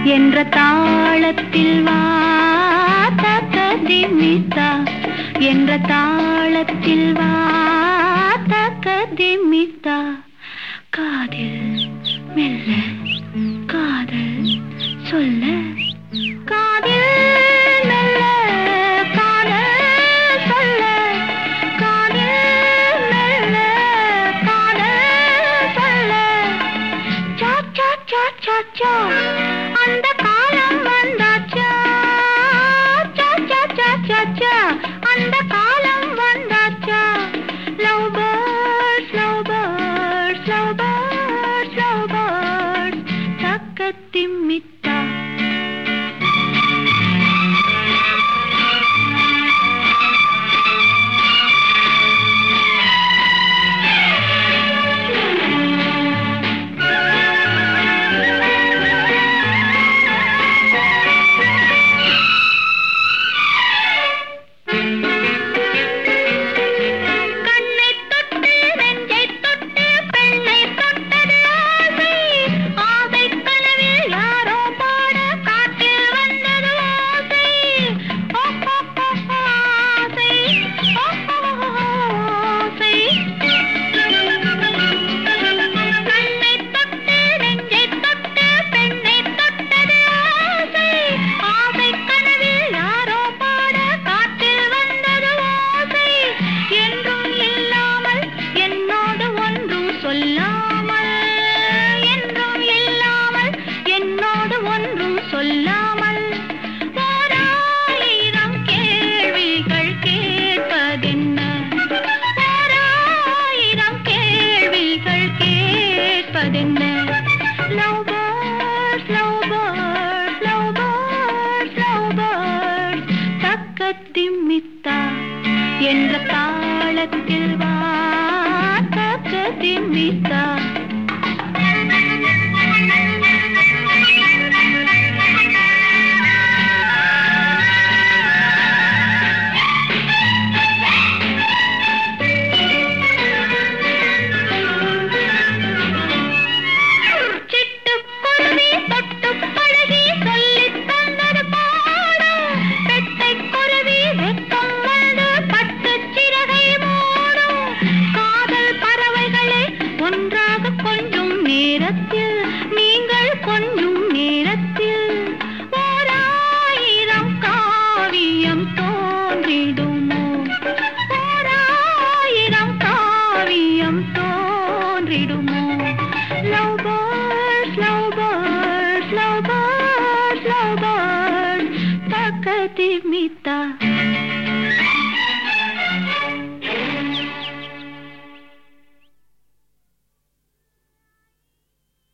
என்ற தாளத்தில் வா தக்கதிமித்தா என்ற தாளத்தில் வா தக்கதிமித்தா காதில் மெல்ல காதல் சொல்ல காதில் மெல்ல காதல் சொல்ல காதில் மெல்ல காதல் சொல்ல சா சா சா சா சா அந்த காலம் வந்தாச்சா சா சா சா சா சா அந்த காலம் வந்தாச்சா love birds love birds love birds love birds தக்கதிமித்தா சொல்லாமல் ஓராயிரம் கேள்விகள் கேட்பதென்ன ஓராயிரம் கேள்விகள் கேட்பதென்ன love birds love birds love birds love birds தக்கதிமித்தா என்ற தாளத்தில் வா தக்கதிமித்தா நீங்கள் கொஞ்சம் நேரத்தில் ஓராயிரம் காவியம் தோன்றிடுமோ ஓராயிரம் காவியம் தோன்றிடுமோ love birds love birds love birds love birds தக்கதிமித்தா